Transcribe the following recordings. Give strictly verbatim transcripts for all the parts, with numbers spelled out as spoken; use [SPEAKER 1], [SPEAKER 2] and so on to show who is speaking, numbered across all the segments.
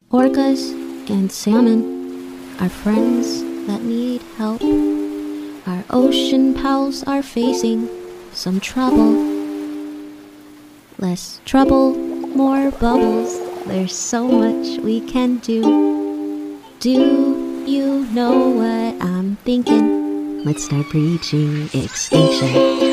[SPEAKER 1] Orcas and salmon are friends that need help. Our ocean pals are facing some trouble. Less trouble, more bubbles. There's so much we can do. Do you know what I'm thinking? Let's start preaching extinction.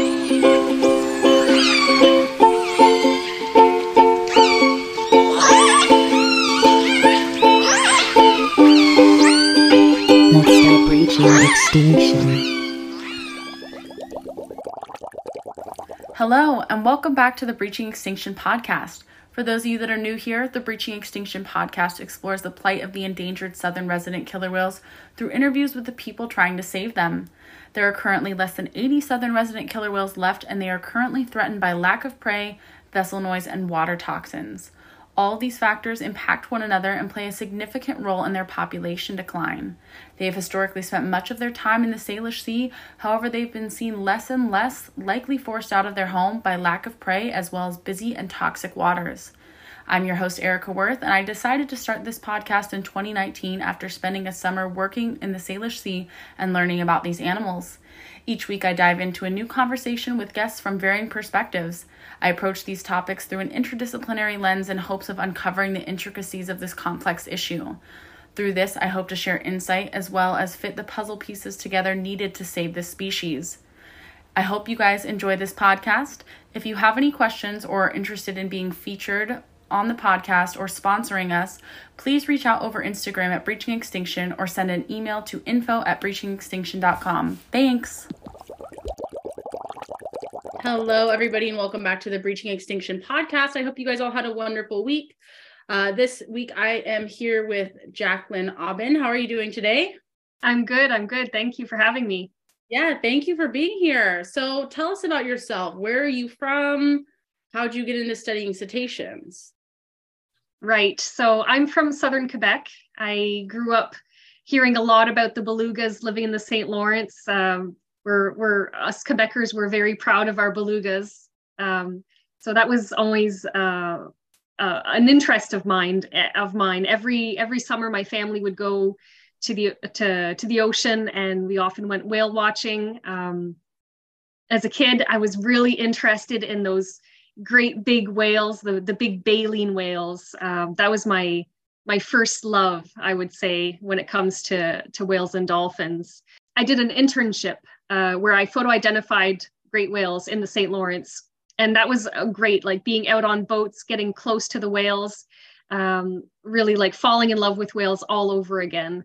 [SPEAKER 1] Extinction.
[SPEAKER 2] Hello, and welcome back to the Breaching Extinction podcast. For those of you that are new here, the Breaching Extinction podcast explores the plight of the endangered southern resident killer whales through interviews with the people trying to save them. There are currently less than eighty southern resident killer whales left, and they are currently threatened by lack of prey, vessel noise, and water toxins. All of these factors impact one another and play a significant role in their population decline. They have historically spent much of their time in the Salish Sea, however they've been seen less and less, likely forced out of their home by lack of prey as well as busy and toxic waters. I'm your host, Erica Worth, and I decided to start this podcast in twenty nineteen after spending a summer working in the Salish Sea and learning about these animals. Each week I dive into a new conversation with guests from varying perspectives. I approach these topics through an interdisciplinary lens in hopes of uncovering the intricacies of this complex issue. Through this, I hope to share insight as well as fit the puzzle pieces together needed to save this species. I hope you guys enjoy this podcast. If you have any questions or are interested in being featured on the podcast or sponsoring us, please reach out over Instagram at Breaching Extinction or send an email to info at breaching extinction dot com. Thanks. Hello, everybody, and welcome back to the Breaching Extinction podcast. I hope you guys all had a wonderful week. Uh, this week, I am here with Jacqueline Aubin. How are you doing today?
[SPEAKER 3] I'm good. I'm good. Thank you for having me.
[SPEAKER 2] Yeah, thank you for being here. So tell us about yourself. Where are you from? How'd you get into studying cetaceans?
[SPEAKER 3] Right. So I'm from Southern Quebec. I grew up hearing a lot about the belugas living in the Saint Lawrence. Um, we're, we're, us Quebecers, we're very proud of our belugas. Um, so that was always uh, uh, an interest of mine. Of mine. Every every summer, my family would go to the to to the ocean, and we often went whale watching. Um, as a kid, I was really interested in those great big whales, the the big baleen whales. Um, that was my my first love, I would say, when it comes to to whales and dolphins. I did an internship uh, where I photo identified great whales in the Saint Lawrence, and that was uh, great. Like being out on boats, getting close to the whales, um, really like falling in love with whales all over again.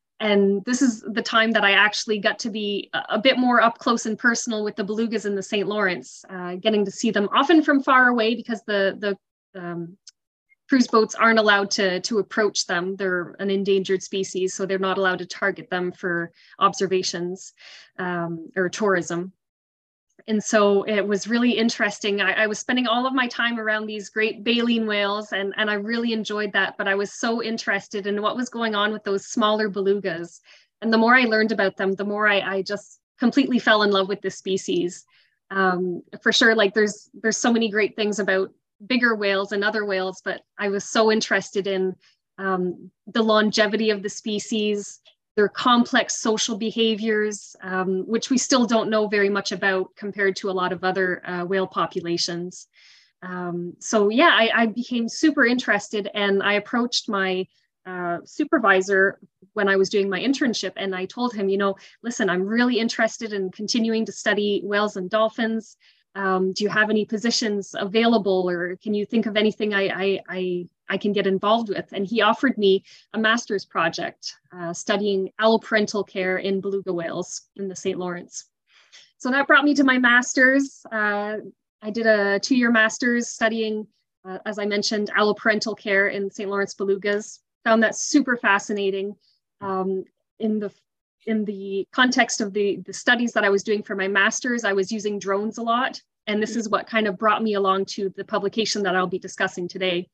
[SPEAKER 3] And this is the time that I actually got to be a bit more up close and personal with the belugas in the Saint Lawrence, uh, getting to see them often from far away because the the um, cruise boats aren't allowed to, to approach them. They're an endangered species, so they're not allowed to target them for observations um, or tourism. And so it was really interesting. I, I was spending all of my time around these great baleen whales, and, and I really enjoyed that. But I was so interested in what was going on with those smaller belugas. And the more I learned about them, the more I, I just completely fell in love with this species. Um, for sure, like there's there's so many great things about bigger whales and other whales, but I was so interested in um, the longevity of the species, their complex social behaviors, um, which we still don't know very much about compared to a lot of other uh, whale populations. Um, so yeah, I, I became super interested, and I approached my uh, supervisor when I was doing my internship, and I told him, you know, listen, I'm really interested in continuing to study whales and dolphins. Um, do you have any positions available, or can you think of anything I, I, I I can get involved with? And he offered me a master's project uh, studying alloparental care in beluga whales in the Saint Lawrence. So that brought me to my master's. Uh, I did a two-year master's studying, uh, as I mentioned, alloparental care in Saint Lawrence belugas. Found that super fascinating. Um, in the in the context of the, the studies that I was doing for my master's, I was using drones a lot. And this is what kind of brought me along to the publication that I'll be discussing today.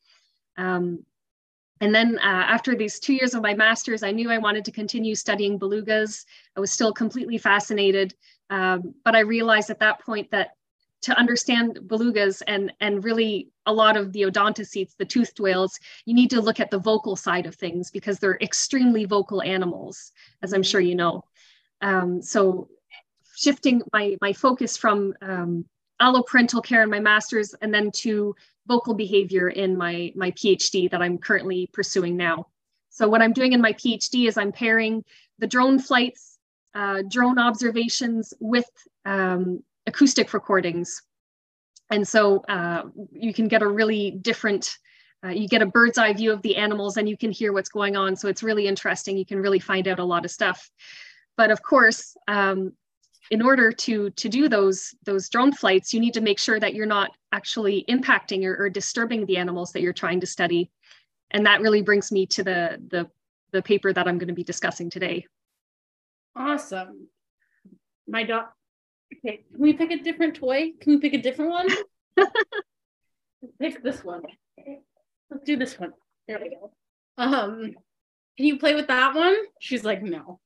[SPEAKER 3] Um, and then uh, after these two years of my master's, I knew I wanted to continue studying belugas. I was still completely fascinated, um, but I realized at that point that to understand belugas and, and really a lot of the odontocetes, the toothed whales, you need to look at the vocal side of things because they're extremely vocal animals, as I'm sure you know. Um, so shifting my, my focus from um, alloparental care in my master's and then to vocal behavior in my, my PhD that I'm currently pursuing now. So what I'm doing in my PhD is I'm pairing the drone flights, uh, drone observations with um, acoustic recordings. And so uh, you can get a really different, uh, you get a bird's eye view of the animals and you can hear what's going on. So it's really interesting. You can really find out a lot of stuff. But of course, um, in order to, to do those, those drone flights, you need to make sure that you're not actually impacting or, or disturbing the animals that you're trying to study. And that really brings me to the, the, the paper that I'm going to be discussing today.
[SPEAKER 2] Awesome. My dog. Okay, can we pick a different toy? Can we pick a different one? Pick this one. Let's do this one. There we go. Um, can you play with that one? She's like, no.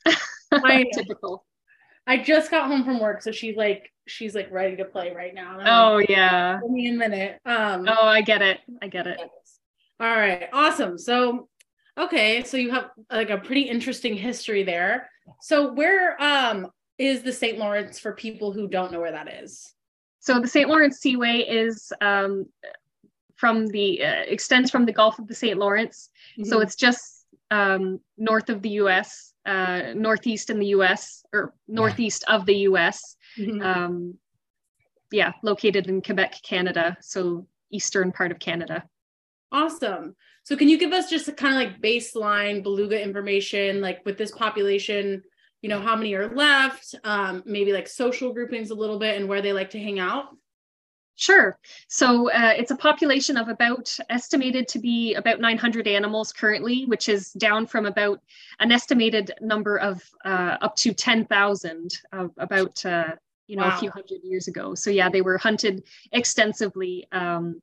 [SPEAKER 2] I,
[SPEAKER 3] Typical.
[SPEAKER 2] I just got home from work, so she's like, she's like ready to play right now.
[SPEAKER 3] Oh
[SPEAKER 2] like,
[SPEAKER 3] yeah.
[SPEAKER 2] Give me a minute. Um,
[SPEAKER 3] oh, I get it. I get it.
[SPEAKER 2] All right, awesome. So, okay, so you have like a pretty interesting history there. So where um is the Saint Lawrence for people who don't know where that is? So
[SPEAKER 3] the Saint Lawrence Seaway is um, from the, uh, extends from the Gulf of the Saint Lawrence. Mm-hmm. So it's just um, north of the U S, uh, northeast in the U S, or northeast yeah. of the U S. Mm-hmm. Um, yeah, located in Quebec, Canada. So eastern part of Canada.
[SPEAKER 2] Awesome. So can you give us just a kind of like baseline beluga information, like with this population, you know, how many are left, um, maybe like social groupings a little bit and where they like to hang out?
[SPEAKER 3] Sure. So uh, it's a population of about, estimated to be about nine hundred animals currently, which is down from about an estimated number of uh, up to ten thousand uh, about, uh, you know, wow. a few hundred years ago. So yeah, they were hunted extensively, um,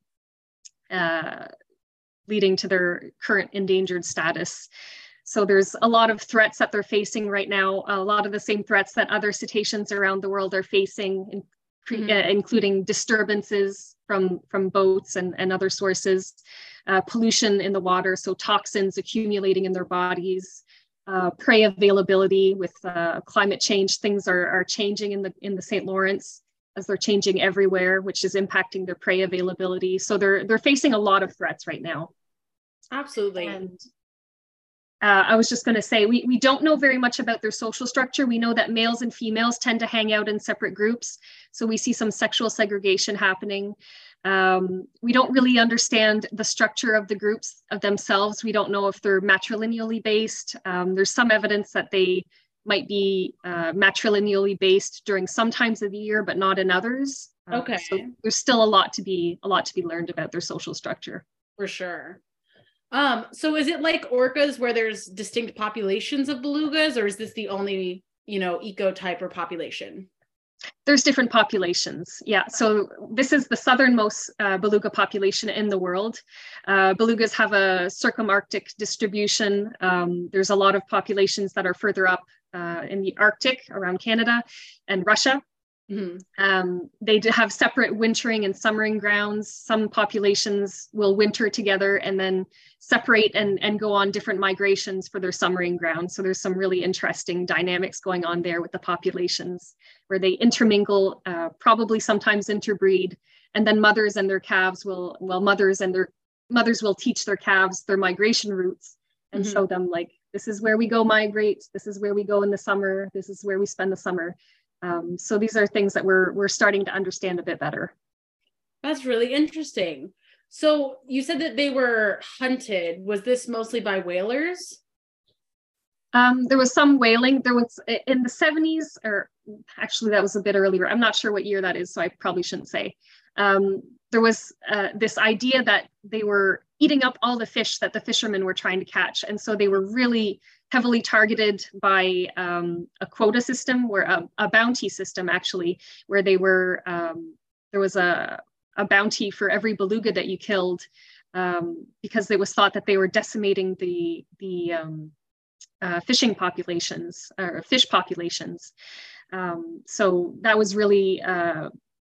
[SPEAKER 3] uh, leading to their current endangered status. So there's a lot of threats that they're facing right now, a lot of the same threats that other cetaceans around the world are facing, in, mm-hmm. uh, including disturbances from, from boats and, and other sources, uh, pollution in the water, so toxins accumulating in their bodies, uh, prey availability with uh, climate change. Things are, are changing in the, in the Saint Lawrence as they're changing everywhere, which is impacting their prey availability. So they're, they're facing a lot of threats right now.
[SPEAKER 2] Absolutely.
[SPEAKER 3] And, Uh, I was just going to say, we, we don't know very much about their social structure. We know that males and females tend to hang out in separate groups. So we see some sexual segregation happening. Um, we don't really understand the structure of the groups of themselves. We don't know if they're matrilineally based. Um, there's some evidence that they might be uh, matrilineally based during some times of the year, but not in others. Uh,
[SPEAKER 2] okay.
[SPEAKER 3] So there's still a lot to be, a lot to be learned about their social structure.
[SPEAKER 2] For sure. Um, so is it like orcas where there's distinct populations of belugas, or is this the only, you know, ecotype or population?
[SPEAKER 3] There's different populations. Yeah. So this is the southernmost uh, beluga population in the world. Uh, belugas have a circumarctic distribution. Um, there's a lot of populations that are further up uh, in the Arctic around Canada and Russia. Mm-hmm. Um, they do have separate wintering and summering grounds. Some populations will winter together and then separate and, and go on different migrations for their summering grounds. So there's some really interesting dynamics going on there with the populations where they intermingle, uh, probably sometimes interbreed, and then mothers and their calves will, well, mothers and their mothers will teach their calves their migration routes and mm-hmm. show them like, this is where we go migrate. This is where we go in the summer. This is where we spend the summer. Um, so these are things that we're we're starting to understand a bit better.
[SPEAKER 2] That's really interesting. So you said that they were hunted. Was this mostly by whalers?
[SPEAKER 3] Um, there was some whaling. There was in the seventies, or actually that was a bit earlier. I'm not sure what year that is, so I probably shouldn't say. Um, there was uh, this idea that they were eating up all the fish that the fishermen were trying to catch. And so they were really heavily targeted by um, a quota system, where a, a bounty system actually, where they were, um, there was a, a bounty for every beluga that you killed, um, because it was thought that they were decimating the, the um, uh, fishing populations, or fish populations. Um, so that was really uh,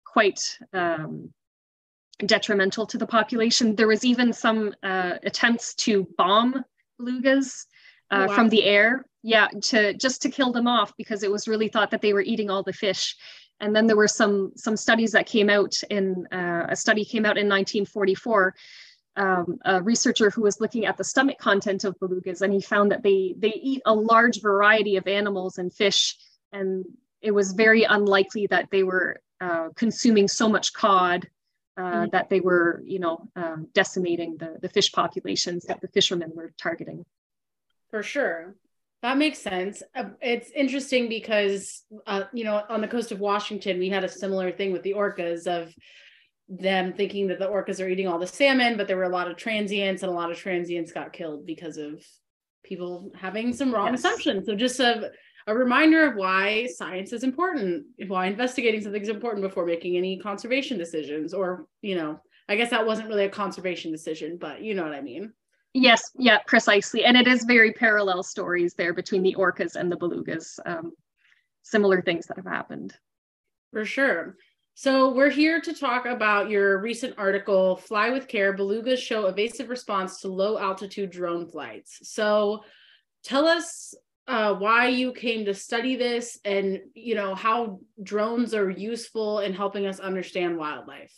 [SPEAKER 3] quite um, detrimental to the population. There was even some uh, attempts to bomb belugas uh, oh, wow. from the air, yeah, to just to kill them off, because it was really thought that they were eating all the fish. And then there were some some studies that came out in uh, a study came out in nineteen forty-four. Um, a researcher who was looking at the stomach content of belugas, and he found that they they eat a large variety of animals and fish, and it was very unlikely that they were uh, consuming so much cod uh, mm-hmm. that they were, you know, um, decimating the the fish populations that the fishermen were targeting.
[SPEAKER 2] For sure. That makes sense. Uh, it's interesting because, uh, you know, on the coast of Washington, we had a similar thing with the orcas of them thinking that the orcas are eating all the salmon, but there were a lot of transients, and a lot of transients got killed because of people having some wrong yes. assumptions. So just a, a reminder of why science is important, why investigating something is important before making any conservation decisions, or, you know, I guess that wasn't really a conservation decision, but you know what I mean?
[SPEAKER 3] Yes, yeah, precisely. And it is very parallel stories there between the orcas and the belugas, um, similar things that have happened.
[SPEAKER 2] For sure. So we're here to talk about your recent article, Fly with Care, Belugas Show Evasive Response to Low Altitude Drone Flights. So tell us uh, why you came to study this, and, you know, how drones are useful in helping us understand wildlife.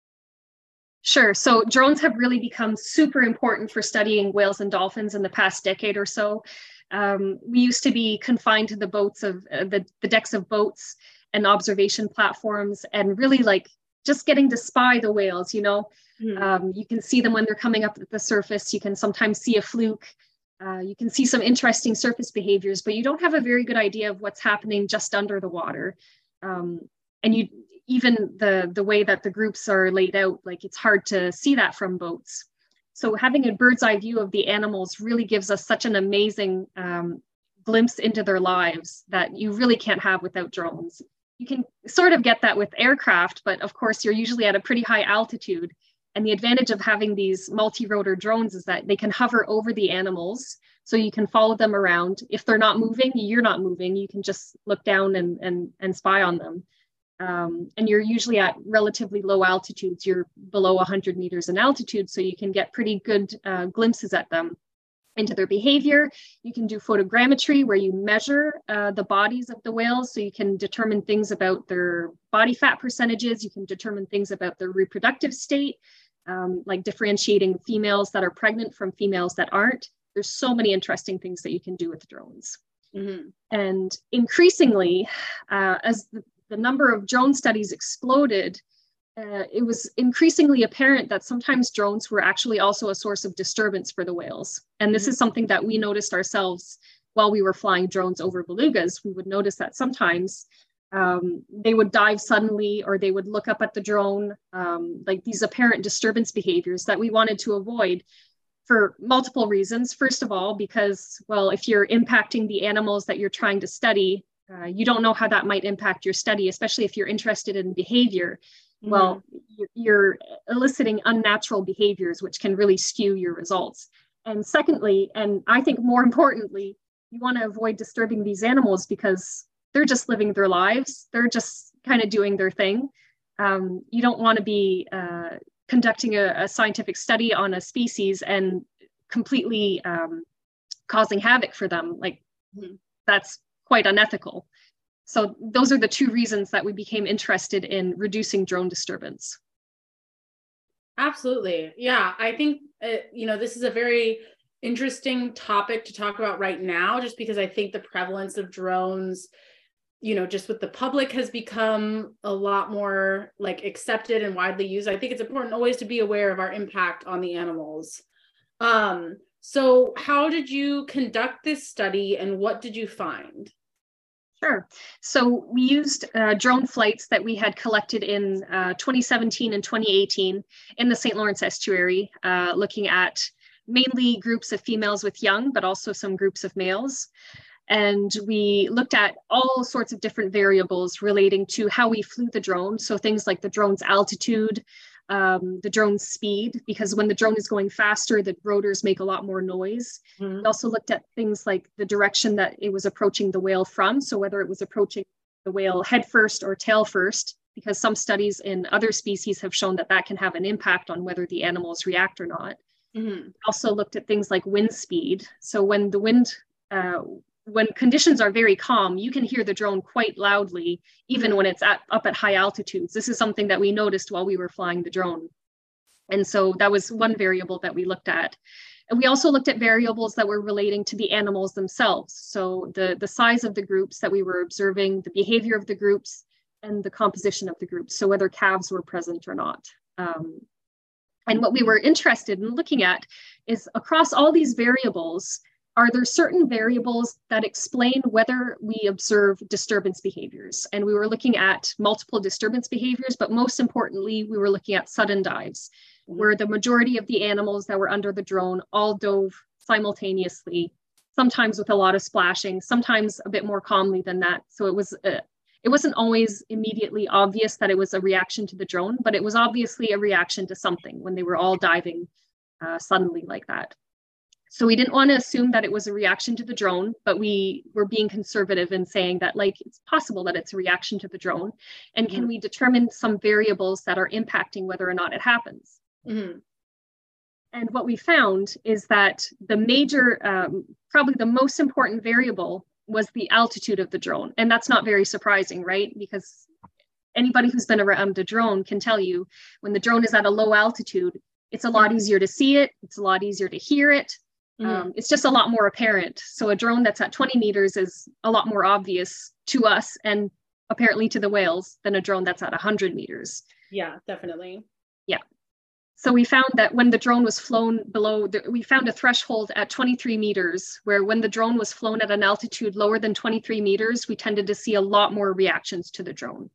[SPEAKER 3] Sure. So drones have really become super important for studying whales and dolphins in the past decade or so. Um, we used to be confined to the boats of uh, the, the decks of boats and observation platforms, and really like just getting to spy the whales, you know. Mm. Um, you can see them when they're coming up at the surface. You can sometimes see a fluke. Uh, you can see some interesting surface behaviors, but you don't have a very good idea of what's happening just under the water. Um, and you even the, the way that the groups are laid out, like it's hard to see that from boats. So having a bird's eye view of the animals really gives us such an amazing um, glimpse into their lives that you really can't have without drones. You can sort of get that with aircraft, but of course you're usually at a pretty high altitude. And the advantage of having these multi-rotor drones is that they can hover over the animals, so you can follow them around. If they're not moving, you're not moving. You can just look down and, and, and spy on them. Um, and you're usually at relatively low altitudes. You're below one hundred meters in altitude, so you can get pretty good uh, glimpses at them, into their behavior. You can do photogrammetry, where you measure uh, the bodies of the whales, so you can determine things about their body fat percentages. You can determine things about their reproductive state, um, like differentiating females that are pregnant from females that aren't. There's so many interesting things that you can do with drones. Mm-hmm. And increasingly, uh, as the, the number of drone studies exploded, Uh, it was increasingly apparent that sometimes drones were actually also a source of disturbance for the whales. And this mm-hmm. is something that we noticed ourselves while we were flying drones over belugas. We would notice that sometimes um, they would dive suddenly, or they would look up at the drone, um, like these apparent disturbance behaviors that we wanted to avoid for multiple reasons. First of all, because, well, if you're impacting the animals that you're trying to study, uh, you don't know how that might impact your study, especially if you're interested in behavior. Well, you're eliciting unnatural behaviors, which can really skew your results. And secondly, and I think more importantly, you want to avoid disturbing these animals because they're just living their lives. They're just kind of doing their thing. Um, you don't want to be uh, conducting a, a scientific study on a species and completely um, causing havoc for them. Like, that's quite unethical. So those are the two reasons that we became interested in reducing drone disturbance.
[SPEAKER 2] Absolutely. Yeah, I think, uh, you know, this is a very interesting topic to talk about right now, just because I think the prevalence of drones, you know, just with the public has become a lot more like accepted and widely used. I think it's important always to be aware of our impact on the animals. Um, so how did you conduct this study, and what did you find?
[SPEAKER 3] Sure. So we used uh, drone flights that we had collected in uh, twenty seventeen and twenty eighteen in the Saint Lawrence estuary, uh, looking at mainly groups of females with young, but also some groups of males. And we looked at all sorts of different variables relating to how we flew the drone. So things like the drone's altitude, um, the drone's speed, because when the drone is going faster, the rotors make a lot more noise. Mm-hmm. We also looked at things like the direction that it was approaching the whale from. So whether it was approaching the whale head first or tail first, because some studies in other species have shown that that can have an impact on whether the animals react or not.
[SPEAKER 2] Mm-hmm.
[SPEAKER 3] Also looked at things like wind speed. So when the wind, uh, when conditions are very calm, you can hear the drone quite loudly, even mm-hmm. when it's at, up at high altitudes. This is something that we noticed while we were flying the drone. And so that was one variable that we looked at. And we also looked at variables that were relating to the animals themselves. So the, the size of the groups that we were observing, the behavior of the groups, and the composition of the groups. So whether calves were present or not. Um, and what we were interested in looking at is across all these variables, are there certain variables that explain whether we observe disturbance behaviors? And we were looking at multiple disturbance behaviors, but most importantly, we were looking at sudden dives, where the majority of the animals that were under the drone all dove simultaneously, sometimes with a lot of splashing, sometimes a bit more calmly than that. So it was uh, it wasn't always immediately obvious that it was a reaction to the drone, but it was obviously a reaction to something when they were all diving uh, suddenly like that. So we didn't want to assume that it was a reaction to the drone, but we were being conservative in saying that, like, it's possible that it's a reaction to the drone. And can we determine some variables that are impacting whether or not it happens?
[SPEAKER 2] Mm-hmm.
[SPEAKER 3] And what we found is that the major, um, probably the most important variable was the altitude of the drone. And that's not very surprising, right? Because anybody who's been around a drone can tell you when the drone is at a low altitude, it's a lot easier to see it. It's a lot easier to hear it. Mm-hmm. Um, it's just a lot more apparent. So a drone that's at twenty meters is a lot more obvious to us and apparently to the whales than a drone that's at one hundred meters.
[SPEAKER 2] Yeah, definitely.
[SPEAKER 3] Yeah. So we found that when the drone was flown below, the, we found a threshold at twenty-three meters, where when the drone was flown at an altitude lower than twenty-three meters, we tended to see a lot more reactions to the drone.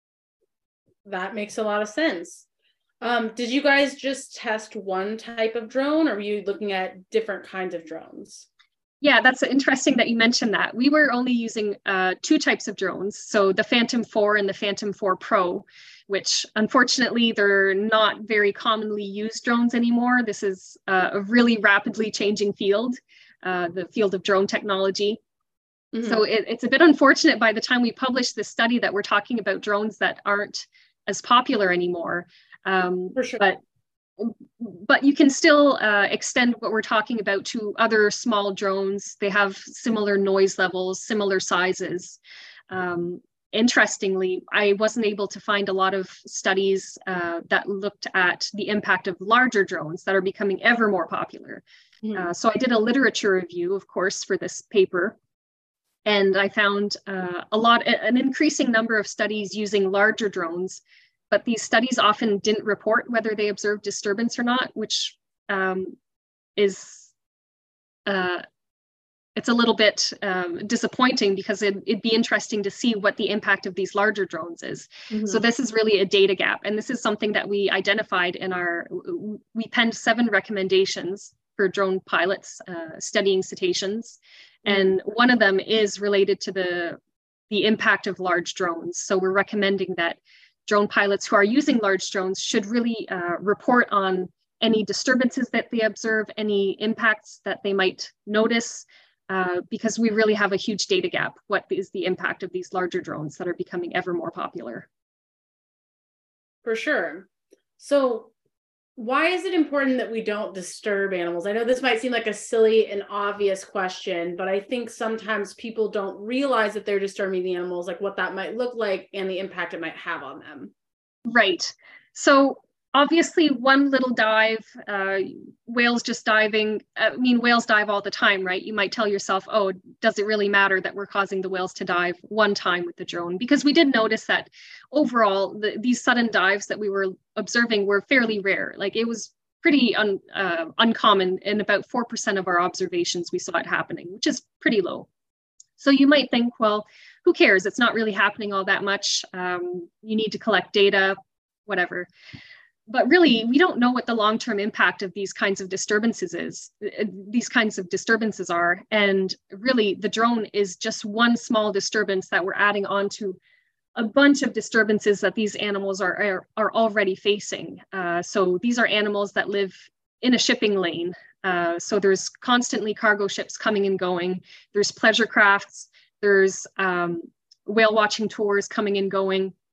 [SPEAKER 2] That makes a lot of sense. Um, did you guys just test one type of drone, or were you looking at different kinds of drones?
[SPEAKER 3] Yeah, that's interesting that you mentioned that. We were only using uh, two types of drones. So the Phantom four and the Phantom four Pro, which unfortunately they're not very commonly used drones anymore. This is uh, a really rapidly changing field, uh, the field of drone technology. Mm-hmm. So it, it's a bit unfortunate by the time we publish this study that we're talking about drones that aren't as popular anymore. Um,
[SPEAKER 2] For sure.
[SPEAKER 3] But But you can still uh, extend what we're talking about to other small drones. They have similar noise levels, similar sizes. Um, interestingly, I wasn't able to find a lot of studies uh, that looked at the impact of larger drones that are becoming ever more popular. Mm-hmm. Uh, so I did a literature review, of course, for this paper. And I found uh, a lot, an increasing number of studies using larger drones. But these studies often didn't report whether they observed disturbance or not, which um, is, uh, it's a little bit um, disappointing because it, it'd be interesting to see what the impact of these larger drones is. Mm-hmm. So this is really a data gap. And this is something that we identified in our, we penned seven recommendations for drone pilots uh, studying cetaceans. Mm-hmm. And one of them is related to the, the impact of large drones. So we're recommending that drone pilots who are using large drones should really uh, report on any disturbances that they observe, any impacts that they might notice, uh, because we really have a huge data gap. What is the impact of these larger drones that are becoming ever more popular?
[SPEAKER 2] For sure. So why is it important that we don't disturb animals? I know this might seem like a silly and obvious question, but I think sometimes people don't realize that they're disturbing the animals, like what that might look like and the impact it might have on them.
[SPEAKER 3] Right. So obviously one little dive, uh, whales just diving, I mean, whales dive all the time, right? You might tell yourself, oh, does it really matter that we're causing the whales to dive one time with the drone? Because we did notice that overall, the, these sudden dives that we were observing were fairly rare. Like it was pretty un, uh, uncommon. In about four percent of our observations, we saw it happening, which is pretty low. So you might think, well, who cares? It's not really happening all that much. Um, you need to collect data, whatever. But really, we don't know what the long-term impact of these kinds of disturbances is, these kinds of disturbances are. And really, the drone is just one small disturbance that we're adding on to a bunch of disturbances that these animals are, are, are already facing. Uh, so these are animals that live in a shipping lane. Uh, so there's constantly cargo ships coming and going. There's pleasure crafts. There's um, whale watching tours coming and going.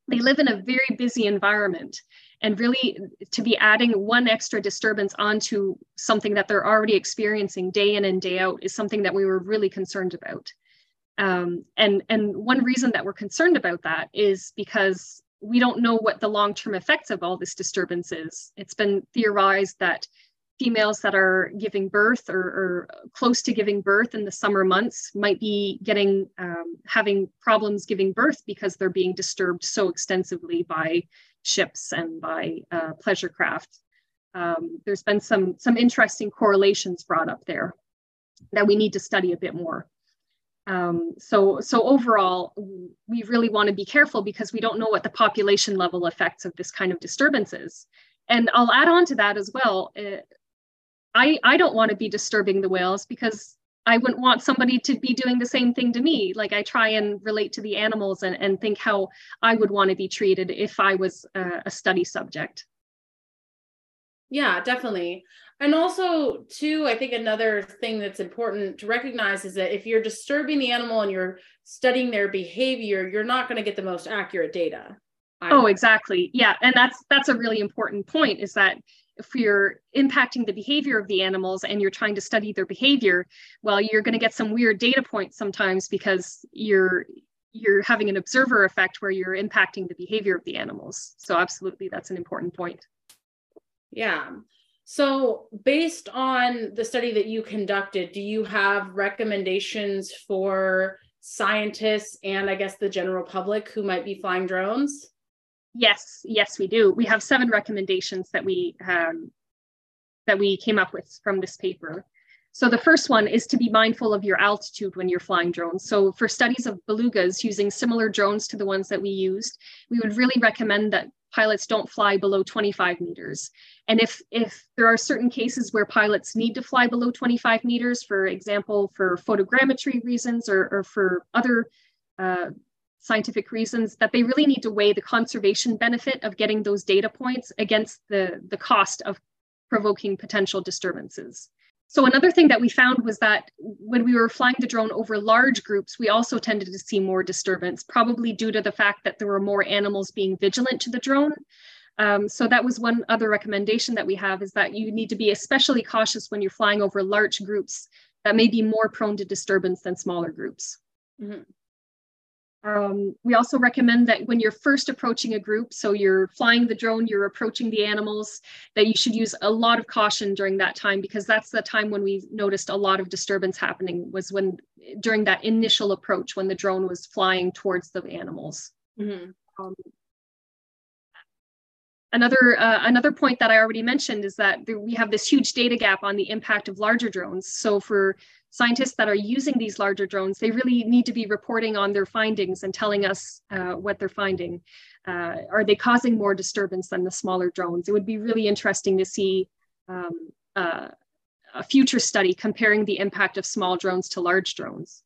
[SPEAKER 3] they live in a very busy environment, and really to be adding one extra disturbance onto something that they're already experiencing day in and day out is something that we were really concerned about. Um, and, and one reason that we're concerned about that is because we don't know what the long-term effects of all this disturbance is. It's been theorized that females that are giving birth or, or close to giving birth in the summer months might be getting um, having problems giving birth because they're being disturbed so extensively by ships and by uh, pleasure craft. Um, there's been some some interesting correlations brought up there that we need to study a bit more. Um, so so overall, we really want to be careful because we don't know what the population level effects of this kind of disturbance is. And I'll add on to that as well. Uh, I, I don't want to be disturbing the whales because I wouldn't want somebody to be doing the same thing to me. Like I try and relate to the animals and, and think how I would want to be treated if I was a, a study subject.
[SPEAKER 2] Yeah, definitely. And also too, I think another thing that's important to recognize is that if you're disturbing the animal and you're studying their behavior, you're not going to get the most accurate data.
[SPEAKER 3] Oh, exactly. Yeah. And that's, that's a really important point, is that if you're impacting the behavior of the animals and you're trying to study their behavior, well, you're going to get some weird data points sometimes because you're you're having an observer effect where you're impacting the behavior of the animals. So absolutely, that's an important point.
[SPEAKER 2] Yeah. So based on the study that you conducted, do you have recommendations for scientists and I guess the general public who might be flying drones?
[SPEAKER 3] Yes, yes, we do. We have seven recommendations that we um, that we came up with from this paper. So the first one is to be mindful of your altitude when you're flying drones. So for studies of belugas using similar drones to the ones that we used, we would really recommend that pilots don't fly below twenty-five meters. And if, if there are certain cases where pilots need to fly below twenty-five meters, for example, for photogrammetry reasons or, or for other uh, scientific reasons, that they really need to weigh the conservation benefit of getting those data points against the, the cost of provoking potential disturbances. So another thing that we found was that when we were flying the drone over large groups, we also tended to see more disturbance, probably due to the fact that there were more animals being vigilant to the drone. Um, so that was one other recommendation that we have, is that you need to be especially cautious when you're flying over large groups that may be more prone to disturbance than smaller groups. Mm-hmm. Um, we also recommend that when you're first approaching a group, so you're flying the drone, you're approaching the animals, that you should use a lot of caution during that time, because that's the time when we noticed a lot of disturbance happening, was when during that initial approach when the drone was flying towards the animals. Mm-hmm. Um, Another, uh, another point that I already mentioned is that there, we have this huge data gap on the impact of larger drones. So for scientists that are using these larger drones, they really need to be reporting on their findings and telling us uh, what they're finding. Uh, are they causing more disturbance than the smaller drones? It would be really interesting to see um, uh, a future study comparing the impact of small drones to large drones.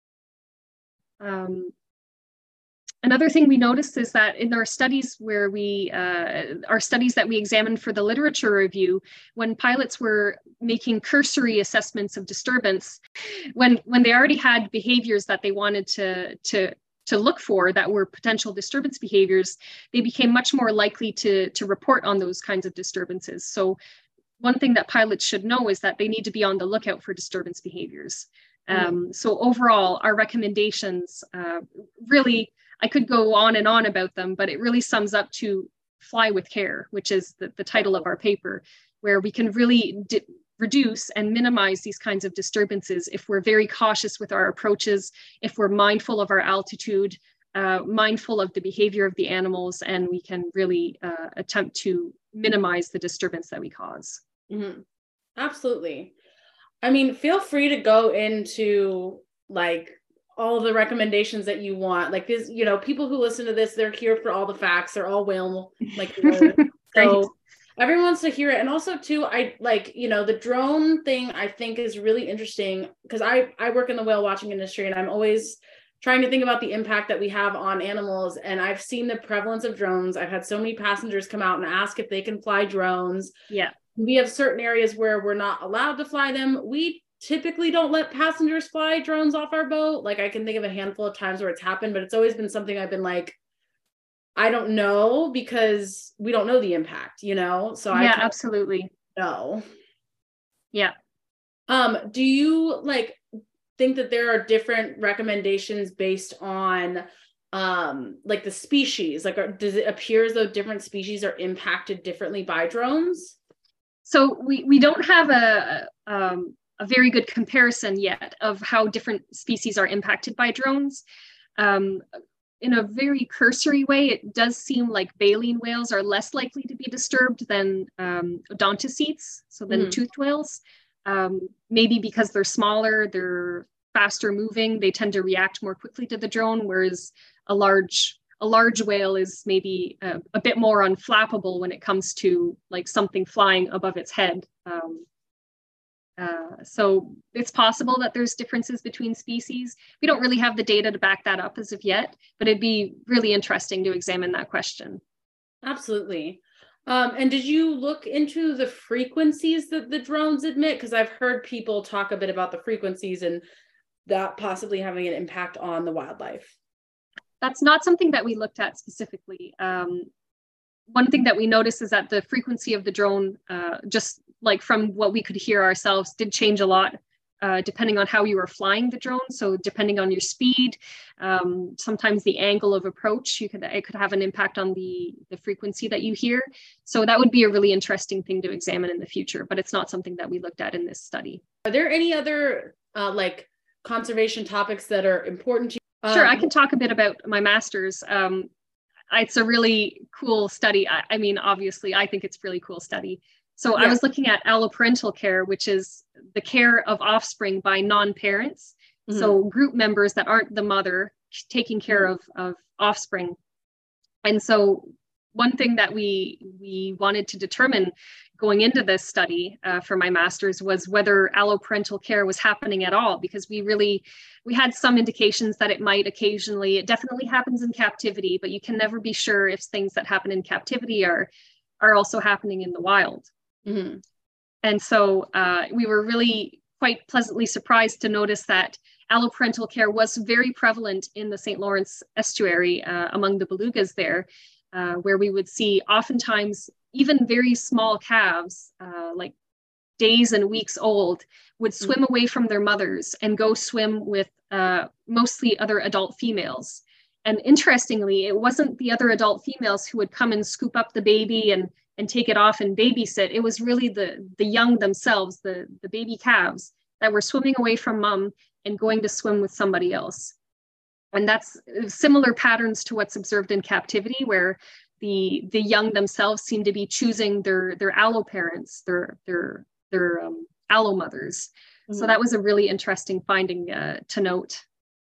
[SPEAKER 3] Um, Another thing we noticed is that in our studies where we, uh, our studies that we examined for the literature review, when pilots were making cursory assessments of disturbance, when, when they already had behaviors that they wanted to, to, to look for that were potential disturbance behaviors, they became much more likely to, to report on those kinds of disturbances. So one thing that pilots should know is that they need to be on the lookout for disturbance behaviors. Um, so overall, our recommendations uh, really, I could go on and on about them, but it really sums up to Fly with Care, which is the, the title of our paper, where we can really di- reduce and minimize these kinds of disturbances if we're very cautious with our approaches, if we're mindful of our altitude, uh, mindful of the behavior of the animals, and we can really uh, attempt to minimize the disturbance that we cause.
[SPEAKER 2] Mm-hmm. Absolutely. I mean, feel free to go into like all the recommendations that you want. Like this, you know, people who listen to this, they're here for all the facts. They're all whale, like, so everyone wants to hear it. And also too, I like, you know, the drone thing I think is really interesting, because I, I work in the whale watching industry, and I'm always trying to think about the impact that we have on animals. And I've seen the prevalence of drones. I've had so many passengers come out and ask if they can fly drones.
[SPEAKER 3] Yeah.
[SPEAKER 2] We have certain areas where we're not allowed to fly them. We typically don't let passengers fly drones off our boat. Like I can think of a handful of times where it's happened, but it's always been something I've been like, I don't know because we don't know the impact, you know? So
[SPEAKER 3] yeah,
[SPEAKER 2] I
[SPEAKER 3] absolutely.
[SPEAKER 2] know.
[SPEAKER 3] Yeah.
[SPEAKER 2] Um, do you like think that there are different recommendations based on um like the species? Like, are, does it appear as though different species are impacted differently by drones?
[SPEAKER 3] So we we don't have a um, a very good comparison yet of how different species are impacted by drones. Um, in a very cursory way, it does seem like baleen whales are less likely to be disturbed than um, odontocetes, so than mm-hmm. toothed whales. Um, maybe because they're smaller, they're faster moving, they tend to react more quickly to the drone, whereas a large a large whale is maybe a, a bit more unflappable when it comes to like something flying above its head. Um, uh, so it's possible that there's differences between species. We don't really have the data to back that up as of yet, but it'd be really interesting to examine that question.
[SPEAKER 2] Absolutely. Um, and did you look into the frequencies that the drones emit? Because I've heard people talk a bit about the frequencies and that possibly having an impact on the wildlife.
[SPEAKER 3] That's not something that we looked at specifically. Um, one thing that we noticed is that the frequency of the drone, uh, just like from what we could hear ourselves, did change a lot uh, depending on how you were flying the drone. So depending on your speed, um, sometimes the angle of approach, you could it could have an impact on the, the frequency that you hear. So that would be a really interesting thing to examine in the future, but it's not something that we looked at in this study.
[SPEAKER 2] Are there any other uh, like conservation topics that are important to you?
[SPEAKER 3] Sure, I can talk a bit about my master's. Um, it's a really cool study. I, I mean, obviously, I think it's a really cool study. So yeah. I was looking at alloparental care, which is the care of offspring by non-parents. Mm-hmm. So group members that aren't the mother taking care mm-hmm. of, of offspring. And so one thing that we we wanted to determine going into this study uh, for my master's was whether alloparental care was happening at all, because we really, we had some indications that it might occasionally, it definitely happens in captivity, but you can never be sure if things that happen in captivity are, are also happening in the wild. Mm-hmm. And so uh, we were really quite pleasantly surprised to notice that alloparental care was very prevalent in the Saint Lawrence estuary uh, among the belugas there. Uh, where we would see oftentimes even very small calves, uh, like days and weeks old, would swim away from their mothers and go swim with uh, mostly other adult females. And interestingly, it wasn't the other adult females who would come and scoop up the baby and, and take it off and babysit. It was really the, the young themselves, the, the baby calves, that were swimming away from mom and going to swim with somebody else. And that's similar patterns to what's observed in captivity, where the the young themselves seem to be choosing their their allo parents, their their their um, allo mothers. Mm-hmm. So that was a really interesting finding uh, to note.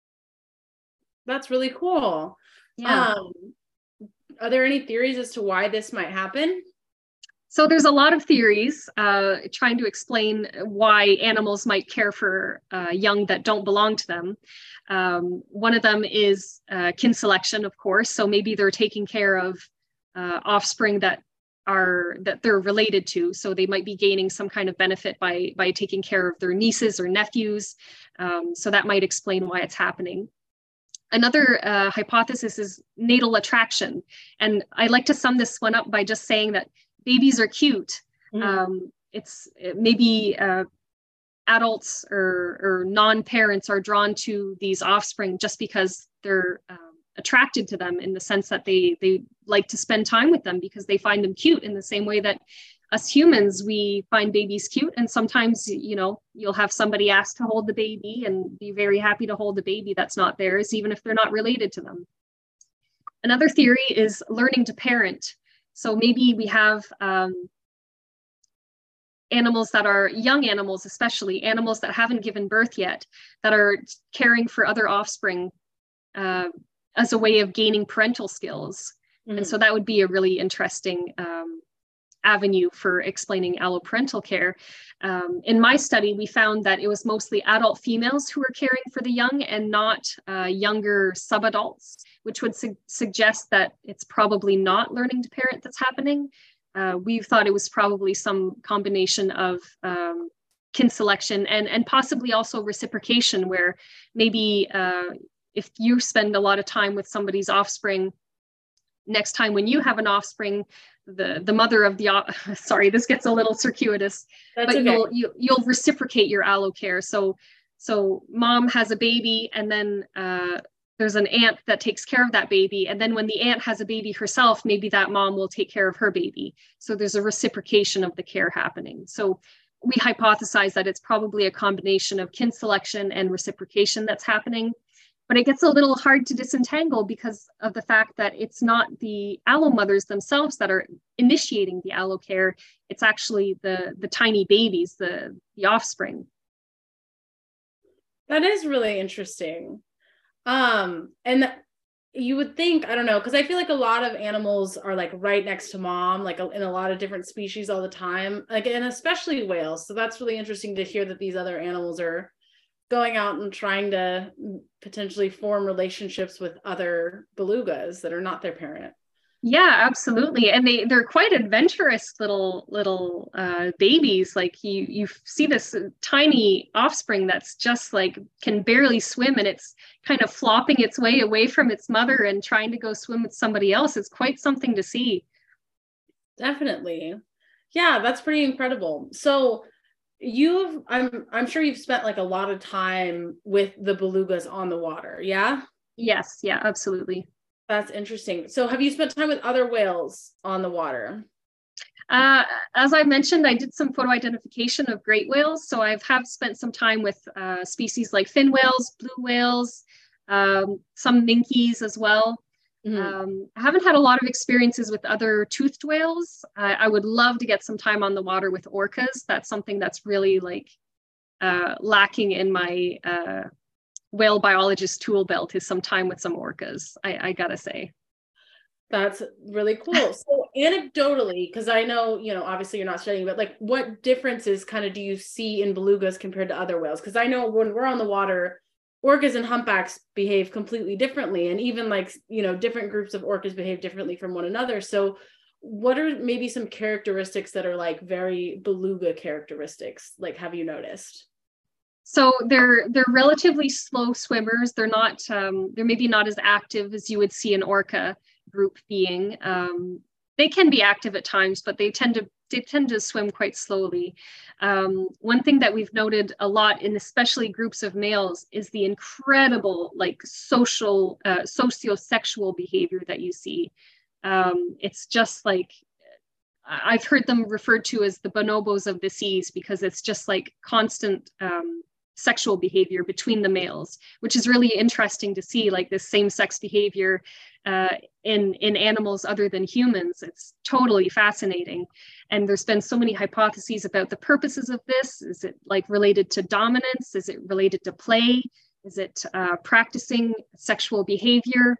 [SPEAKER 2] That's really cool. Yeah. Um, are there any theories as to why this might happen?
[SPEAKER 3] So there's a lot of theories uh, trying to explain why animals might care for uh, young that don't belong to them. Um, one of them is uh, kin selection, of course. So maybe they're taking care of uh, offspring that are that they're related to. So they might be gaining some kind of benefit by by taking care of their nieces or nephews. Um, so that might explain why it's happening. Another uh, hypothesis is natal attraction, and I like to sum this one up by just saying that babies are cute. Mm. Um, it's it maybe uh, adults or, or non-parents are drawn to these offspring just because they're um, attracted to them, in the sense that they they like to spend time with them because they find them cute, in the same way that us humans, we find babies cute. And sometimes, you know, you'll have somebody ask to hold the baby and be very happy to hold the baby that's not theirs, even if they're not related to them. Another theory is learning to parent. So maybe we have um, animals that are young animals, especially animals that haven't given birth yet, that are caring for other offspring uh, as a way of gaining parental skills. Mm-hmm. And so that would be a really interesting um, avenue for explaining alloparental care. Um, in my study, we found that it was mostly adult females who were caring for the young and not uh, younger subadults, which would su- suggest that it's probably not learning to parent that's happening. Uh, we thought it was probably some combination of um, kin selection and, and possibly also reciprocation, where maybe uh, if you spend a lot of time with somebody's offspring, next time when you have an offspring, the the mother of the sorry, this gets a little circuitous,
[SPEAKER 2] That's
[SPEAKER 3] but
[SPEAKER 2] okay.
[SPEAKER 3] you'll you, you'll reciprocate your allocare. So so mom has a baby, and then uh, there's an aunt that takes care of that baby, and then when the aunt has a baby herself, maybe that mom will take care of her baby. So there's a reciprocation of the care happening. So we hypothesize that it's probably a combination of kin selection and reciprocation that's happening. But it gets a little hard to disentangle because of the fact that it's not the allo mothers themselves that are initiating the allocare. It's actually the, the tiny babies, the, the offspring.
[SPEAKER 2] That is really interesting. Um, and you would think, I don't know, because I feel like a lot of animals are like right next to mom, like in a lot of different species all the time, like, and especially whales. So that's really interesting to hear that these other animals are going out and trying to potentially form relationships with other belugas that are not their parent.
[SPEAKER 3] Yeah, absolutely. And they, they're quite adventurous little little uh, babies. Like you you see this tiny offspring that's just like can barely swim, and it's kind of flopping its way away from its mother and trying to go swim with somebody else. It's quite something to see.
[SPEAKER 2] Definitely. Yeah, that's pretty incredible. So you've I'm I'm sure you've spent like a lot of time with the belugas on the water, yeah?
[SPEAKER 3] Yes, yeah, absolutely.
[SPEAKER 2] That's interesting. So have you spent time with other whales on the water?
[SPEAKER 3] Uh, as I mentioned, I did some photo identification of great whales. So I have spent some time with uh, species like fin whales, blue whales, um, some minkies as well. Mm-hmm. Um, I haven't had a lot of experiences with other toothed whales. I, I would love to get some time on the water with orcas. That's something that's really like uh, lacking in my uh, whale biologist tool belt, is some time with some orcas, I, I gotta say.
[SPEAKER 2] That's really cool. So anecdotally, because I know, you know, obviously you're not studying, but like what differences kind of do you see in belugas compared to other whales? Because I know when we're on the water, orcas and humpbacks behave completely differently. And even like, you know, different groups of orcas behave differently from one another. So what are maybe some characteristics that are like very beluga characteristics? Like, have you noticed?
[SPEAKER 3] So they're they're relatively slow swimmers. They're not um, they're maybe not as active as you would see an orca group being. Um, they can be active at times, but they tend to they tend to swim quite slowly. Um, one thing that we've noted a lot in especially groups of males is the incredible like social uh, socio-sexual behavior that you see. Um, it's just like I've heard them referred to as the bonobos of the seas, because it's just like constant um, sexual behavior between the males, which is really interesting to see, like this same-sex behavior uh, in, in animals other than humans. It's totally fascinating. And there's been so many hypotheses about the purposes of this. Is it like related to dominance? Is it related to play? Is it uh, practicing sexual behavior?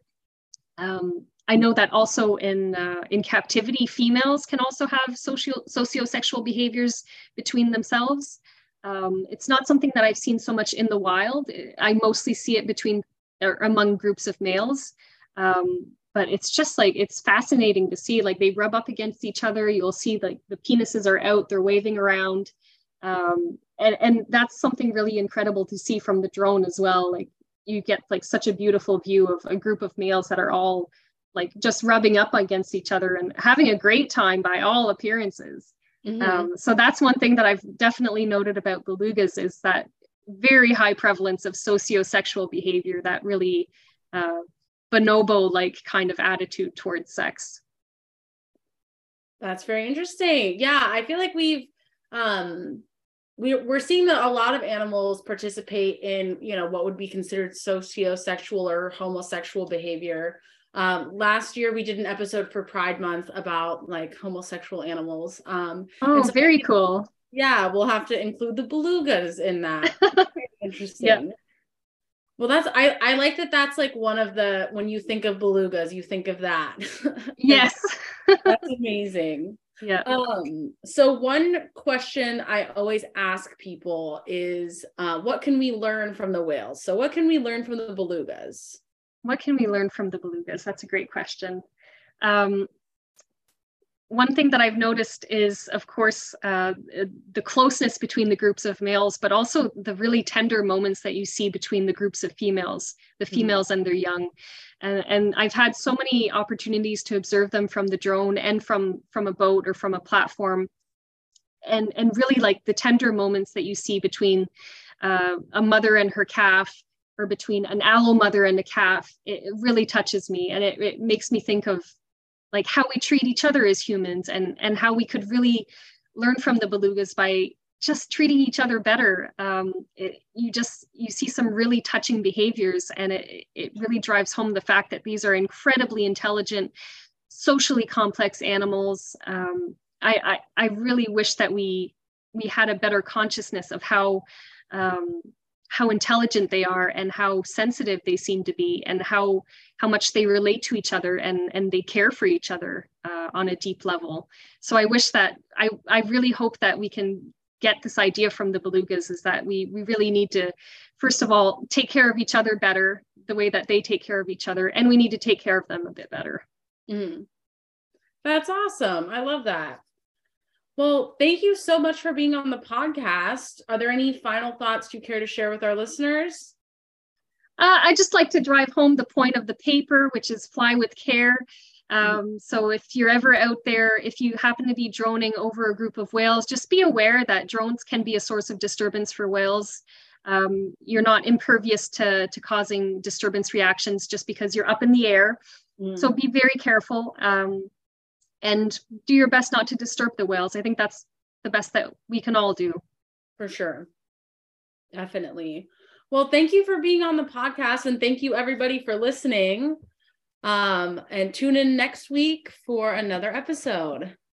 [SPEAKER 3] Um, I know that also in uh, in captivity, females can also have social socio-sexual behaviors between themselves. Um, it's not something that I've seen so much in the wild. I mostly see it between or among groups of males. Um, but it's just like, it's fascinating to see, like they rub up against each other. You'll see like the penises are out, they're waving around. Um, and, and that's something really incredible to see from the drone as well. Like you get like such a beautiful view of a group of males that are all like just rubbing up against each other and having a great time by all appearances. Mm-hmm. Um, so that's one thing that I've definitely noted about belugas, is that very high prevalence of socio-sexual behavior, that really uh, bonobo-like kind of attitude towards sex.
[SPEAKER 2] That's very interesting. Yeah, I feel like we've um, we, we're seeing that a lot of animals participate in, you know, what would be considered socio-sexual or homosexual behavior. Um, last year, we did an episode for Pride Month about like homosexual animals. Um,
[SPEAKER 3] oh,
[SPEAKER 2] so
[SPEAKER 3] very cool.
[SPEAKER 2] Yeah, we'll have to include the belugas in that. Interesting. Yeah. Well, that's, I, I like that that's like one of the, when you think of belugas, you think of that.
[SPEAKER 3] Yes.
[SPEAKER 2] That's amazing.
[SPEAKER 3] Yeah.
[SPEAKER 2] Um, so one question I always ask people is, uh, what can we learn from the whales? So what can we learn from the belugas?
[SPEAKER 3] What can we learn from the belugas? That's a great question. Um, one thing that I've noticed is, of course, uh, the closeness between the groups of males, but also the really tender moments that you see between the groups of females, the females mm-hmm. and their young. And, and I've had so many opportunities to observe them from the drone and from, from a boat or from a platform. And, and really like the tender moments that you see between uh, a mother and her calf, or between an allo mother and a calf, it, it really touches me. And it, it makes me think of like how we treat each other as humans, and, and how we could really learn from the belugas by just treating each other better. Um, it, you just, you see some really touching behaviors, and it, it really drives home the fact that these are incredibly intelligent, socially complex animals. Um, I, I, I really wish that we, we had a better consciousness of how, um, how intelligent they are, and how sensitive they seem to be, and how how much they relate to each other, and and they care for each other uh, on a deep level. So I wish that I I really hope that we can get this idea from the belugas, is that we we really need to, first of all, take care of each other better, the way that they take care of each other, and we need to take care of them a bit better.
[SPEAKER 2] Mm. That's awesome. I love that. Well, thank you so much for being on the podcast. Are there any final thoughts you care to share with our listeners?
[SPEAKER 3] Uh, I just like to drive home the point of the paper, which is fly with care. Um, so if you're ever out there, if you happen to be droning over a group of whales, just be aware that drones can be a source of disturbance for whales. Um, you're not impervious to, to causing disturbance reactions just because you're up in the air. Mm. So be very careful. Um, And do your best not to disturb the whales. I think that's the best that we can all do.
[SPEAKER 2] For sure. Definitely. Well, thank you for being on the podcast, and thank you everybody for listening. Um, and tune in next week for another episode.